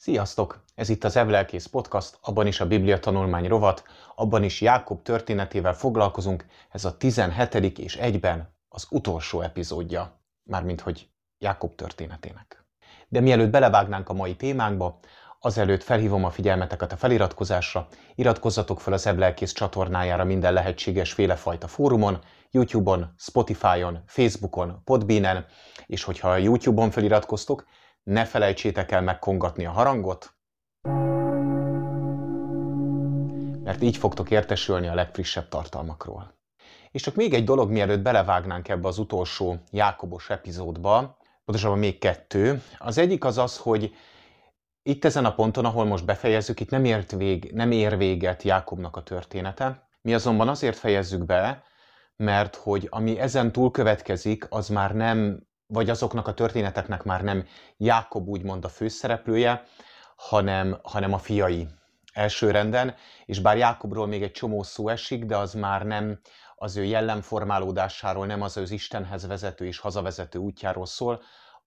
Sziasztok! Ez itt az Evlelkész Podcast, abban is a Biblia tanulmány rovat, abban is Jákob történetével foglalkozunk, ez a 17. és egyben az utolsó epizódja, mármint hogy Jákob történetének. De mielőtt belevágnánk a mai témánkba, azelőtt felhívom a figyelmeteket a feliratkozásra, iratkozzatok fel az Evlelkész csatornájára minden lehetséges félefajta fórumon, YouTube-on, Spotify-on, Facebookon, Podbeanen, és hogyha a YouTube-on feliratkoztok, ne felejtsétek el megkongatni a harangot, mert így fogtok értesülni a legfrissebb tartalmakról. És csak még egy dolog, mielőtt belevágnánk ebbe az utolsó Jákobos epizódba, pontosabban még kettő. Az egyik az, hogy itt ezen a ponton, ahol most befejezzük, itt nem ér véget Jákobnak a története. Mi azonban azért fejezzük be, mert hogy ami ezen túl következik, az már nem, vagy azoknak a történeteknek már nem Jákob úgymond a főszereplője, hanem a fiai elsőrenden, és bár Jákobról még egy csomó szó esik, de az már nem az ő jellemformálódásáról, nem az Istenhez vezető és hazavezető útjáról szól,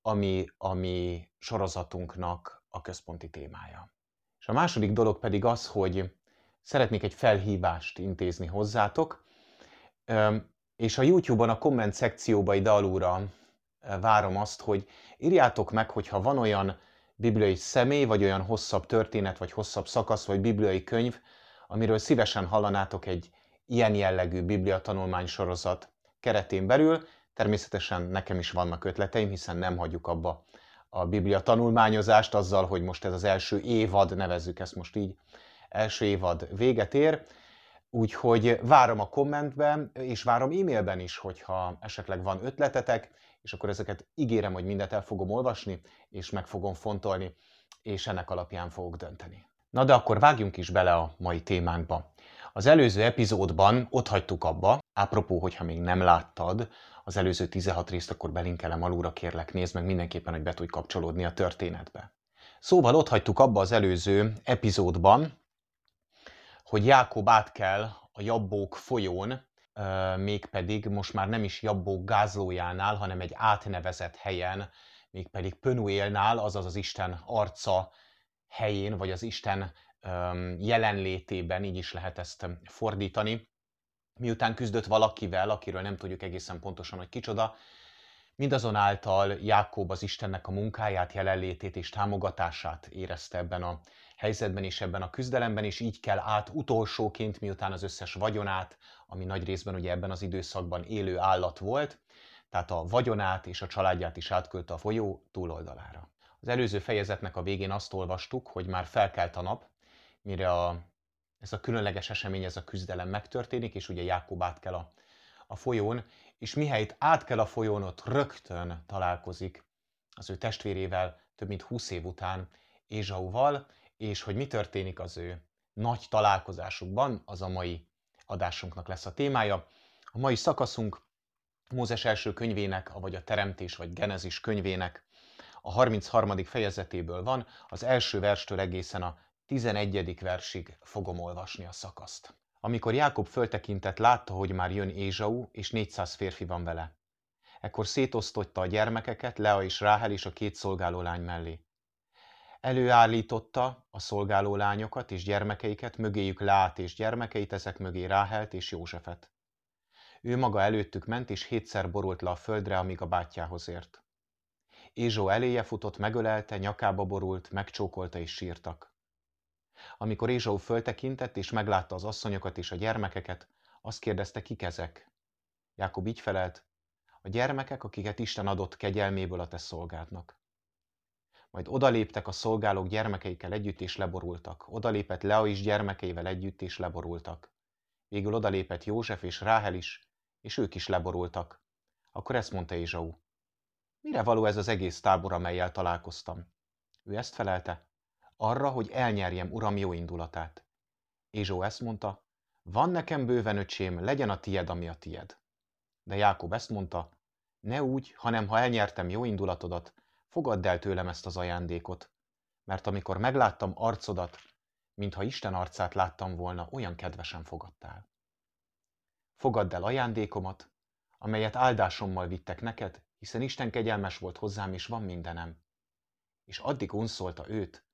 ami sorozatunknak a központi témája. És a második dolog pedig az, hogy szeretnék egy felhívást intézni hozzátok, és a YouTube-on a komment szekcióba ide alulra várom azt, hogy írjátok meg, hogyha van olyan bibliai személy, vagy olyan hosszabb történet, vagy hosszabb szakasz, vagy bibliai könyv, amiről szívesen hallanátok egy ilyen jellegű Biblia tanulmány sorozat keretén belül. Természetesen nekem is vannak ötleteim, hiszen nem hagyjuk abba a Biblia tanulmányozást azzal, hogy most ez az első évad, nevezzük ezt most így, első évad véget ér. Úgyhogy várom a kommentben, és várom e-mailben is, hogyha esetleg van ötletetek, és akkor ezeket ígérem, hogy mindet el fogom olvasni, és meg fogom fontolni, és ennek alapján fogok dönteni. Na de akkor vágjunk is bele a mai témánkba. Az előző epizódban ott hagytuk abba, apropó, hogyha még nem láttad az előző 16 részt, akkor belinkelem alulra, kérlek, nézd meg mindenképpen, hogy be tudj kapcsolódni a történetbe. Szóval ott hagytuk abba az előző epizódban, hogy Jákob átkel a Jabbok folyón, mégpedig most már nem is Jabbok gázlójánál, hanem egy átnevezett helyen, mégpedig Pönuélnál, azaz az Isten arca helyén, vagy az Isten jelenlétében, így is lehet ezt fordítani. Miután küzdött valakivel, akiről nem tudjuk egészen pontosan, hogy kicsoda, mindazonáltal Jákob az Istennek a munkáját, jelenlétét és támogatását érezte ebben a helyzetben és ebben a küzdelemben, és így kell át utolsóként, miután az összes vagyonát, ami nagy részben ugye ebben az időszakban élő állat volt, tehát a vagyonát és a családját is átküldte a folyó túloldalára. Az előző fejezetnek a végén azt olvastuk, hogy már felkelt a nap, mire ez a különleges esemény, ez a küzdelem megtörténik, és ugye Jákob átkel a folyón, és mihelyt átkel a folyón, ott rögtön találkozik az ő testvérével több mint 20 év után, Ézsauval, és hogy mi történik az ő nagy találkozásukban, az a mai adásunknak lesz a témája. A mai szakaszunk Mózes első könyvének, vagy a Teremtés vagy Genezis könyvének a 33. fejezetéből van, az első verstől egészen a 11. versig fogom olvasni a szakaszt. Amikor Jákob föltekintett, látta, hogy már jön Ézsau, és 400 férfi van vele. Ekkor szétosztotta a gyermekeket, Lea és Ráhel és a két szolgálólány mellé. Előállította a szolgálólányokat és gyermekeiket, mögéjük Leát és gyermekeit, ezek mögé Ráhelt és Józsefet. Ő maga előttük ment, és 7-szer borult le a földre, amíg a bátyjához ért. Ézsau eléje futott, megölelte, nyakába borult, megcsókolta és sírtak. Amikor Ézsau föltekintett és meglátta az asszonyokat és a gyermekeket, azt kérdezte, kik ezek. Jákob így felelt, a gyermekek, akiket Isten adott kegyelméből a te szolgádnak. Majd odaléptek a szolgálók gyermekeikkel együtt és leborultak. Odalépett Lea is gyermekeivel együtt és leborultak. Végül odalépett József és Ráhel is, és ők is leborultak. Akkor ezt mondta Ézsau. Mire való ez az egész tábor, amellyel találkoztam? Ő ezt felelte, arra, hogy elnyerjem uram jó indulatát. Ézsau ezt mondta, van nekem bőven öcsém, legyen a tied, ami a tied. De Jákob ezt mondta, ne úgy, hanem ha elnyertem jó indulatodat, fogadd el tőlem ezt az ajándékot, mert amikor megláttam arcodat, mintha Isten arcát láttam volna, olyan kedvesen fogadtál. Fogadd el ajándékomat, amelyet áldásommal vittek neked, hiszen Isten kegyelmes volt hozzám, és van mindenem. És addig unszolta őt,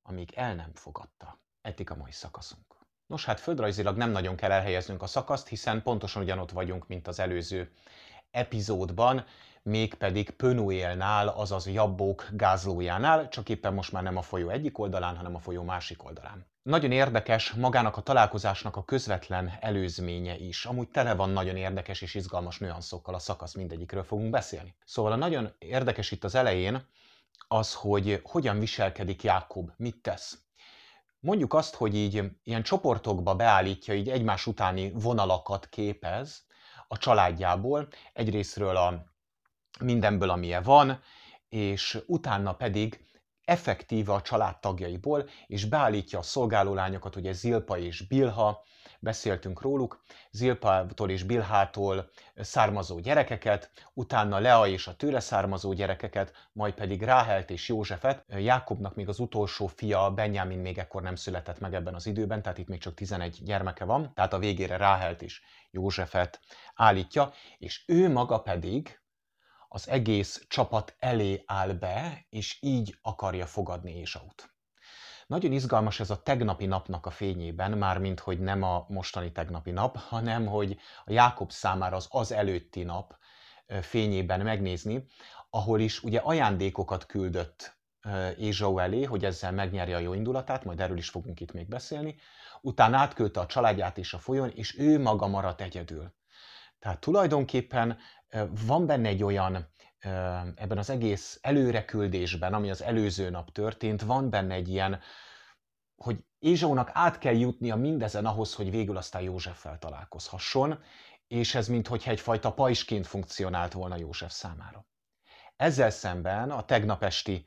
amíg el nem fogadta. Eddig a mai szakaszunk. Nos, hát földrajzilag nem nagyon kell elhelyeznünk a szakaszt, hiszen pontosan ugyanott vagyunk, mint az előző epizódban, mégpedig Pönuélnál, azaz Jabbók gázlójánál, csak éppen most már nem a folyó egyik oldalán, hanem a folyó másik oldalán. Nagyon érdekes magának a találkozásnak a közvetlen előzménye is. Amúgy tele van nagyon érdekes és izgalmas nüanszokkal, a szakasz mindegyikről fogunk beszélni. Szóval a nagyon érdekes itt az elején az, hogy hogyan viselkedik Jákob, mit tesz. Mondjuk azt, hogy így ilyen csoportokba beállítja, így egymás utáni vonalakat képez a családjából, egyrésztről a mindenből, amilyen van, és utána pedig effektíve a családtagjaiból, és beállítja a szolgálólányokat, ugye Zilpa és Bilha, beszéltünk róluk, Zilpától és Bilhától származó gyerekeket, utána Lea és a tőle származó gyerekeket, majd pedig Ráhelt és Józsefet. Jákobnak még az utolsó fia, Benjamin még ekkor nem született meg ebben az időben, tehát itt még csak 11 gyermeke van, tehát a végére Ráhelt és Józsefet állítja, és ő maga pedig az egész csapat elé áll be, és így akarja fogadni Ésaut. Nagyon izgalmas ez a tegnapi napnak a fényében, mármint hogy nem a mostani tegnapi nap, hanem hogy a Jákob számára az előtti nap fényében megnézni, ahol is ugye ajándékokat küldött Ézsau elé, hogy ezzel megnyerje a jó indulatát, majd erről is fogunk itt még beszélni, utána átküldte a családját is a folyón, és ő maga maradt egyedül. Tehát tulajdonképpen van benne egy olyan, ebben az egész előreküldésben, ami az előző nap történt, van benne egy ilyen, hogy Ézsaunak át kell jutnia mindezen ahhoz, hogy végül aztán Józseffel találkozhasson, és ez minthogyha egyfajta pajzsként funkcionált volna József számára. Ezzel szemben a tegnap esti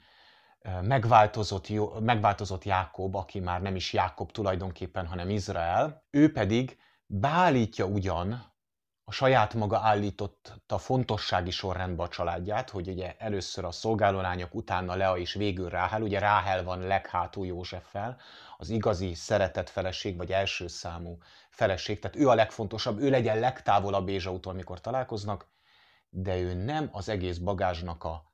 megváltozott Jákob, aki már nem is Jákob tulajdonképpen, hanem Izrael, ő pedig beállítja ugyan a saját maga állította fontossági sorrendbe a családját, hogy ugye először a szolgálólányok, utána Lea és végül Ráhel, ugye Ráhel van leghátul Józseffel, az igazi szeretett feleség, vagy első számú feleség, tehát ő a legfontosabb, ő legyen legtávolabb Ézsautól, amikor találkoznak, de ő nem az egész bagázsnak a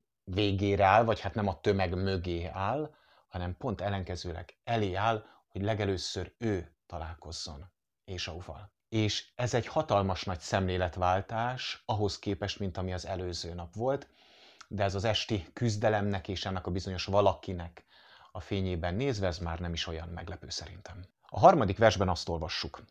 végére áll, vagy hát nem a tömeg mögé áll, hanem pont ellenkezőleg elé áll, hogy legelőször ő találkozzon Ésauval. És ez egy hatalmas nagy szemléletváltás ahhoz képest, mint ami az előző nap volt, de ez az esti küzdelemnek és ennek a bizonyos valakinek a fényében nézve, ez már nem is olyan meglepő szerintem. A harmadik versben azt olvassuk.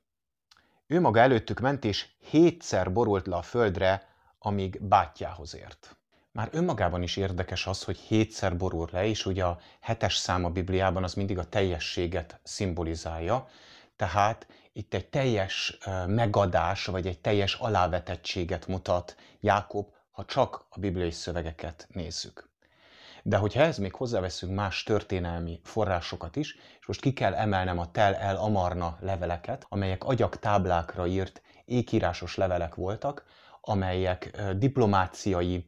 Ő maga előttük ment, és 7-szer borult le a földre, amíg bátyjához ért. Már önmagában is érdekes az, hogy 7-szer borul le, és ugye a 7-es szám a Bibliában az mindig a teljességet szimbolizálja, tehát itt egy teljes megadás, vagy egy teljes alávetettséget mutat Jákob, ha csak a bibliai szövegeket nézzük. De hogyha ehhez még hozzáveszünk más történelmi forrásokat is, és most ki kell emelnem a Tel el Amarna leveleket, amelyek agyagtáblákra írt ékírásos levelek voltak, amelyek diplomáciai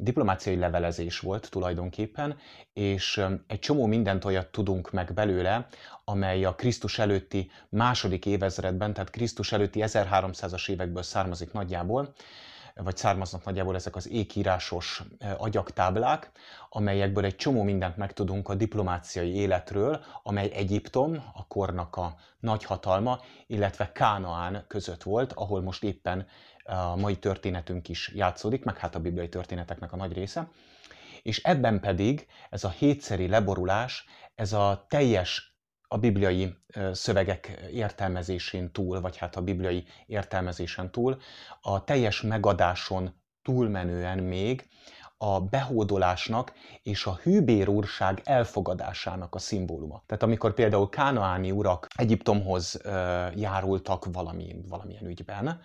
levelezés volt tulajdonképpen, és egy csomó mindent olyat tudunk meg belőle, amely a Krisztus előtti második évezredben, tehát Krisztus előtti 1300-as évekből származik nagyjából, vagy származnak nagyjából ezek az ékírásos agyagtáblák, amelyekből egy csomó mindent megtudunk a diplomáciai életről, amely Egyiptom, a kornak a nagyhatalma, illetve Kánaán között volt, ahol most éppen a mai történetünk is játszódik, meg hát a bibliai történeteknek a nagy része. És ebben pedig ez a 7-szeri leborulás, ez a teljes a bibliai szövegek értelmezésén túl, vagy hát a bibliai értelmezésen túl, a teljes megadáson túlmenően még a behódolásnak és a hűbérúrság elfogadásának a szimbóluma. Tehát amikor például kánaáni urak Egyiptomhoz járultak valamilyen ügyben,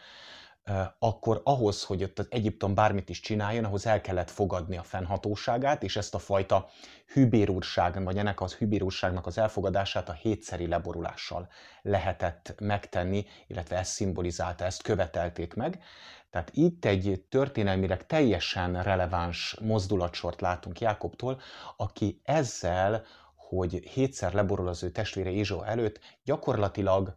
akkor ahhoz, hogy ott az Egyiptom bármit is csináljon, ahhoz el kellett fogadni a fennhatóságát, és ezt a fajta hűbérúrság, vagy ennek az hűbérúrságnak az elfogadását a 7-szeri leborulással lehetett megtenni, illetve ezt szimbolizálta, ezt követelték meg. Tehát itt egy történelmileg teljesen releváns mozdulatsort látunk Jákobtól, aki ezzel, hogy 7-szer leborul az ő testvére Ézsau előtt, gyakorlatilag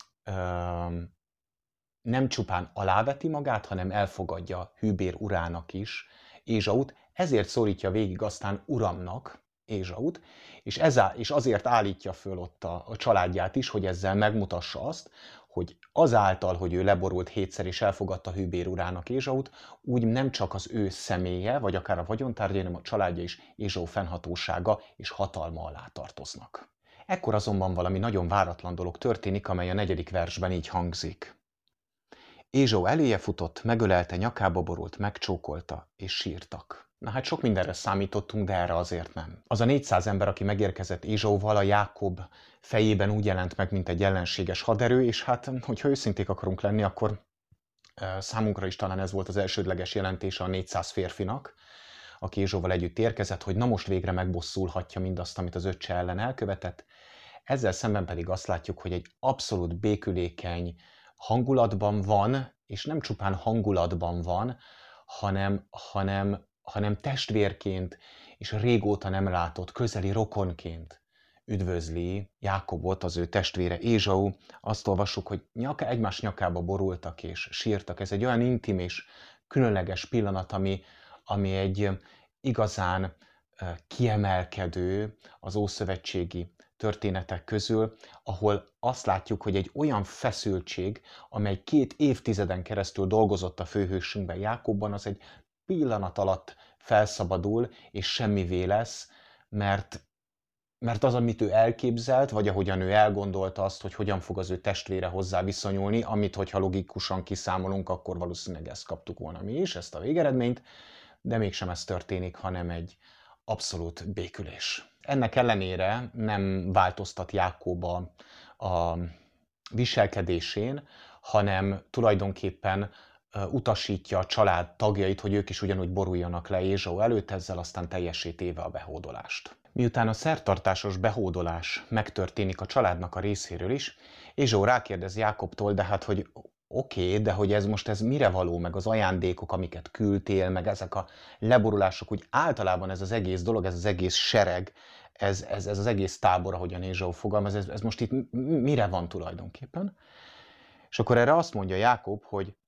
nem csupán aláveti magát, hanem elfogadja hűbér urának is Ézsaut, ezért szólítja végig aztán uramnak, Ézsaut, és azért állítja föl ott a családját is, hogy ezzel megmutassa azt, hogy azáltal, hogy ő leborult 7-szer és elfogadta hűbér urának Ézsaut, úgy nem csak az ő személye, vagy akár a vagyontárgya, hanem a családja is Ézsau fennhatósága és hatalma alá tartoznak. Ekkor azonban valami nagyon váratlan dolog történik, amely a 4. versben így hangzik. Ézsau eléje futott, megölelte, nyakába borult, megcsókolta, és sírtak. Na hát sok mindenre számítottunk, de erre azért nem. Az a 400 ember, aki megérkezett Ézsauval, a Jákob fejében úgy jelent meg, mint egy ellenséges haderő, és hát, hogyha őszinték akarunk lenni, akkor számunkra is talán ez volt az elsődleges jelentése a 400 férfinak, aki Ézsauval együtt érkezett, hogy na most végre megbosszulhatja mindazt, amit az öccse ellen elkövetett. Ezzel szemben pedig azt látjuk, hogy egy abszolút békülékeny hangulatban van, és nem csupán hangulatban van, hanem testvérként és régóta nem látott közeli rokonként üdvözli Jákobot, az ő testvére Ézsau. Azt olvassuk, hogy egymás nyakába borultak és sírtak. Ez egy olyan intim és különleges pillanat, ami egy igazán kiemelkedő az ószövetségi történetek közül, ahol azt látjuk, hogy egy olyan feszültség, amely 2 évtizeden keresztül dolgozott a főhősünkben, Jákobban, az egy pillanat alatt felszabadul, és semmivé lesz, mert az, amit ő elképzelt, vagy ahogyan ő elgondolta azt, hogy hogyan fog az ő testvére hozzá viszonyulni, amit, hogyha logikusan kiszámolunk, akkor valószínűleg ezt kaptuk volna mi is, ezt a végeredményt, de mégsem ez történik, hanem egy abszolút békülés. Ennek ellenére nem változtat Jákob a viselkedésén, hanem tulajdonképpen utasítja a család tagjait, hogy ők is ugyanúgy boruljanak le Ézsau előtt, ezzel aztán teljessé téve a behódolást. Miután a szertartásos behódolás megtörténik a családnak a részéről is, Ézsau rákérdez Jákobtól, de hát, hogy oké, de hogy ez mire való, meg az ajándékok, amiket küldtél, meg ezek a leborulások, úgy általában ez az egész dolog, ez az egész sereg, ez az egész tábor, ahogyan Ézsau fogalmaz, ez most itt mire van tulajdonképpen? És akkor erre azt mondja Jákob,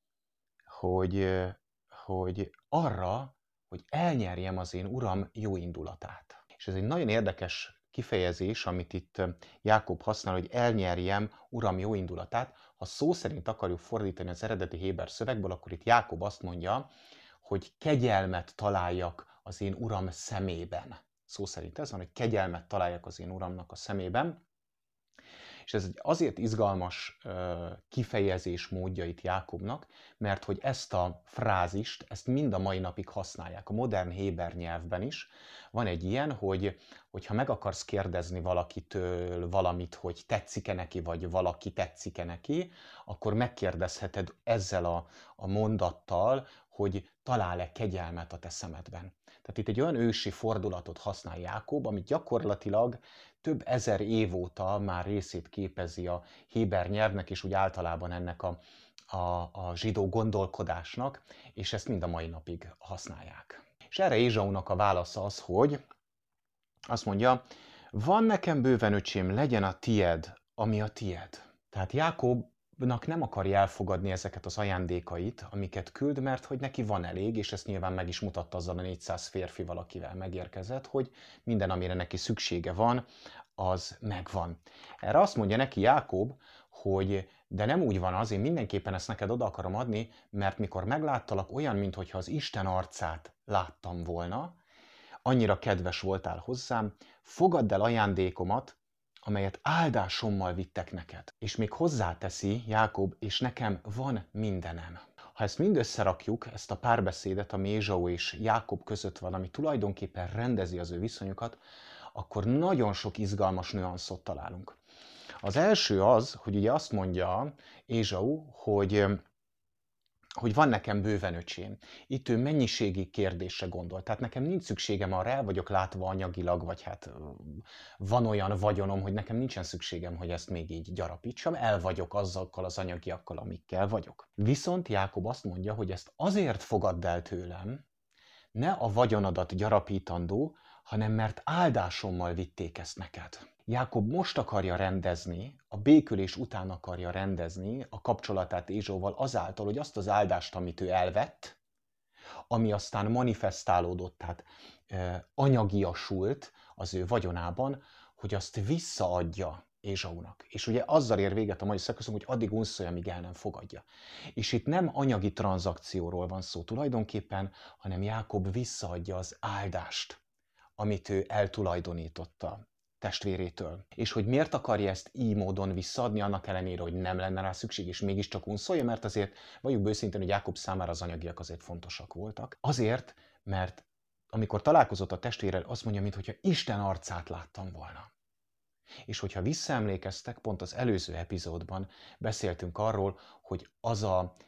hogy arra, hogy elnyerjem az én uram jó indulatát. És ez egy nagyon érdekes kifejezés, amit itt Jákob használ, hogy elnyerjem uram jó indulatát. Ha szó szerint akarjuk fordítani az eredeti héber szövegből, akkor itt Jákob azt mondja, hogy kegyelmet találjak az én uram szemében. Szó szerint ez van, hogy kegyelmet találjak az én uramnak a szemében. És ez egy azért izgalmas kifejezés módja itt Jákobnak, mert hogy ezt a frázist, ezt mind a mai napig használják. A modern héber nyelvben is van egy ilyen, hogy ha meg akarsz kérdezni valakitől valamit, hogy tetszik-e neki, vagy valaki tetszik-e neki, akkor megkérdezheted ezzel a mondattal, hogy talál-e kegyelmet a te szemedben. Tehát itt egy olyan ősi fordulatot használ Jákob, amit gyakorlatilag több ezer év óta már részét képezi a héber nyelvnek, és úgy általában ennek a zsidó gondolkodásnak, és ezt mind a mai napig használják. És erre Ézsaunak a válasza az, hogy azt mondja, van nekem bőven öcsém, legyen a tied, ami a tied. Tehát Jákobnak nem akarja elfogadni ezeket az ajándékait, amiket küld, mert hogy neki van elég, és ezt nyilván meg is mutatta azzal a 400 férfival, akivel megérkezett, hogy minden, amire neki szüksége van, az megvan. Erre azt mondja neki Jákob, hogy de nem úgy van az, én mindenképpen ezt neked oda akarom adni, mert mikor megláttalak, olyan, mintha az Isten arcát láttam volna, annyira kedves voltál hozzám, fogadd el ajándékomat, amelyet áldásommal vittek neked. És még hozzáteszi Jákob, és nekem van mindenem. Ha ezt mind összerakjuk, ezt a párbeszédet, ami Ézsau és Jákob között van, ami tulajdonképpen rendezi az ő viszonyukat, akkor nagyon sok izgalmas nüanszot találunk. Az első az, hogy ugye azt mondja Ézsau, hogy van nekem bőven öcsém. Itt ő mennyiségi kérdésre gondol. Tehát nekem nincs szükségem arra, el vagyok látva anyagilag, vagy hát van olyan vagyonom, hogy nekem nincsen szükségem, hogy ezt még így gyarapítsam, el vagyok azokkal az anyagiakkal, amikkel vagyok. Viszont Jákob azt mondja, hogy ezt azért fogadd el tőlem, ne a vagyonodat gyarapítandó, hanem mert áldásommal vitték ezt neked. Jákob most akarja rendezni, a békülés után akarja rendezni a kapcsolatát Ézsauval azáltal, hogy azt az áldást, amit ő elvett, ami aztán manifestálódott, tehát anyagiasult az ő vagyonában, hogy azt visszaadja Ézsaunak. És ugye azzal ér véget a mai szakaszunk, hogy addig unszolja, amíg el nem fogadja. És itt nem anyagi tranzakcióról van szó tulajdonképpen, hanem Jákob visszaadja az áldást, amit ő eltulajdonította testvérétől. És hogy miért akarja ezt így módon visszaadni, annak ellenére, hogy nem lenne rá szükség, és mégiscsak unszolja, mert azért valljuk őszintén, hogy Jákob számára az anyagiak azért fontosak voltak. Azért, mert amikor találkozott a testvérrel, azt mondja, mintha Isten arcát láttam volna. És hogyha visszaemlékeztek, pont az előző epizódban beszéltünk arról, hogy az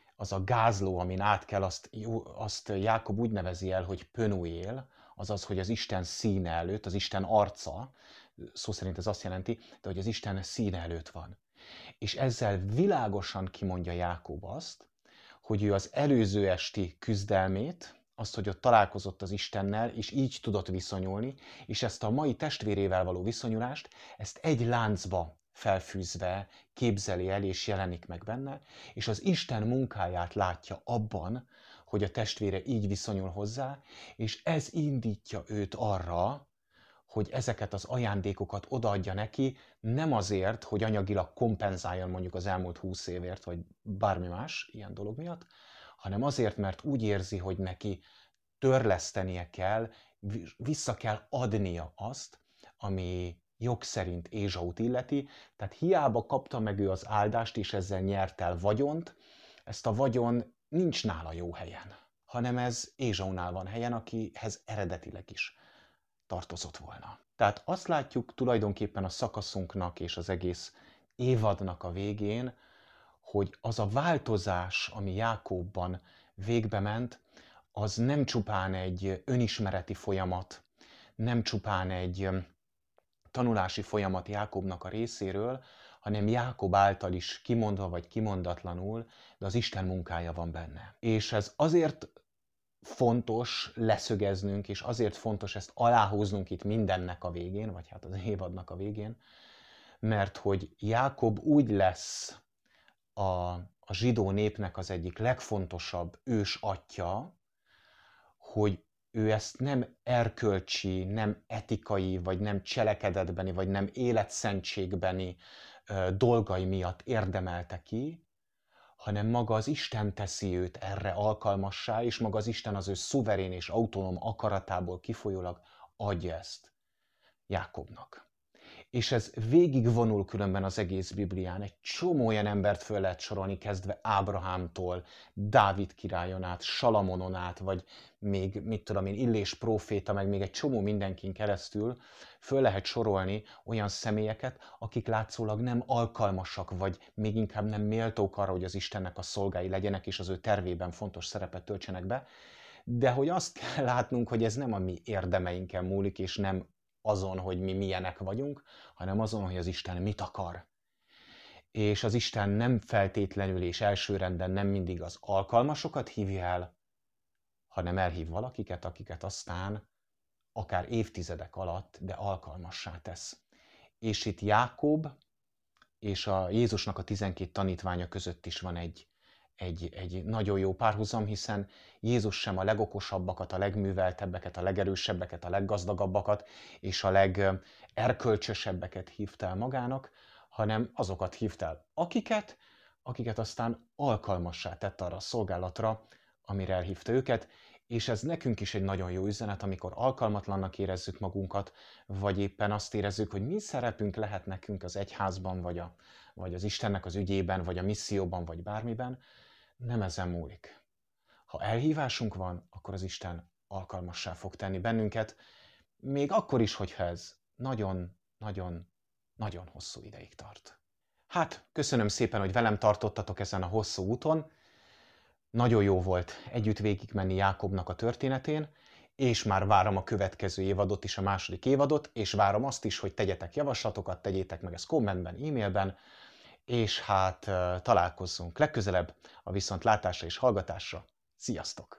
a gázló, amin át kell, azt Jákob úgy nevezi el, hogy Pönuél, azaz, hogy az Isten színe előtt, az Isten arca, szó szerint ez azt jelenti, de hogy az Isten színe előtt van. És ezzel világosan kimondja Jákob azt, hogy ő az előző esti küzdelmét, azt, hogy ott találkozott az Istennel, és így tudott viszonyulni, és ezt a mai testvérével való viszonyulást, ezt egy láncba felfűzve képzeli el, és jelenik meg benne, és az Isten munkáját látja abban, hogy a testvére így viszonyul hozzá, és ez indítja őt arra, hogy ezeket az ajándékokat odaadja neki, nem azért, hogy anyagilag kompenzáljon mondjuk az elmúlt 20 évért, vagy bármi más ilyen dolog miatt, hanem azért, mert úgy érzi, hogy neki törlesztenie kell, vissza kell adnia azt, ami jog szerint Ézsaut illeti, tehát hiába kapta meg ő az áldást, és ezzel nyert el vagyont, ezt a vagyon nincs nála jó helyen, hanem ez Ézsaunál van helyen, akihez eredetileg is tartozott volna. Tehát azt látjuk tulajdonképpen a szakaszunknak és az egész évadnak a végén, hogy az a változás, ami Jákobban végbe ment, az nem csupán egy önismereti folyamat, nem csupán egy tanulási folyamat Jákobnak a részéről, hanem Jákob által is kimondva vagy kimondatlanul, de az Isten munkája van benne. És ez azért fontos leszögeznünk, és azért fontos ezt aláhúznunk itt mindennek a végén, vagy hát az évadnak a végén, mert hogy Jákob úgy lesz a zsidó népnek az egyik legfontosabb ősatja, hogy ő ezt nem erkölcsi, nem etikai, vagy nem cselekedetbeni, vagy nem életszentségbeni dolgai miatt érdemelte ki, hanem maga az Isten teszi őt erre alkalmassá, és maga az Isten az ő szuverén és autonóm akaratából kifolyólag adja ezt Jákobnak. És ez végigvonul különben az egész Biblián. Egy csomó olyan embert föl lehet sorolni, kezdve Ábrahámtól, Dávid királyon át, Salamonon át, vagy még, mit tudom én, Illés próféta, meg még egy csomó mindenkin keresztül föl lehet sorolni olyan személyeket, akik látszólag nem alkalmasak, vagy még inkább nem méltók arra, hogy az Istennek a szolgái legyenek, és az ő tervében fontos szerepet töltsenek be. De hogy azt kell látnunk, hogy ez nem a mi érdemeinken múlik, és nem azon, hogy mi milyenek vagyunk, hanem azon, hogy az Isten mit akar. És az Isten nem feltétlenül és elsőrendben nem mindig az alkalmasokat hívja el, hanem elhív valakiket, akiket aztán akár évtizedek alatt, de alkalmassá tesz. És itt Jákob és a Jézusnak a 12 tanítványa között is van egy nagyon jó párhuzam, hiszen Jézus sem a legokosabbakat, a legműveltebbeket, a legerősebbeket, a leggazdagabbakat és a legerkölcsösebbeket hívta el magának, hanem azokat hívta el, akiket aztán alkalmassá tett arra a szolgálatra, amire elhívta őket, és ez nekünk is egy nagyon jó üzenet, amikor alkalmatlannak érezzük magunkat, vagy éppen azt érezzük, hogy mi szerepünk lehet nekünk az egyházban, vagy az Istennek az ügyében, vagy a misszióban, vagy bármiben, nem ezen múlik. Ha elhívásunk van, akkor az Isten alkalmassá fog tenni bennünket, még akkor is, hogyha ez nagyon hosszú ideig tart. Hát, köszönöm szépen, hogy velem tartottatok ezen a hosszú úton. Nagyon jó volt együtt végigmenni Jákobnak a történetén, és már várom a következő évadot is, a második évadot, és várom azt is, hogy tegyetek javaslatokat, tegyétek meg ezt kommentben, e-mailben, és hát találkozzunk legközelebb a viszontlátásra és hallgatásra. Sziasztok!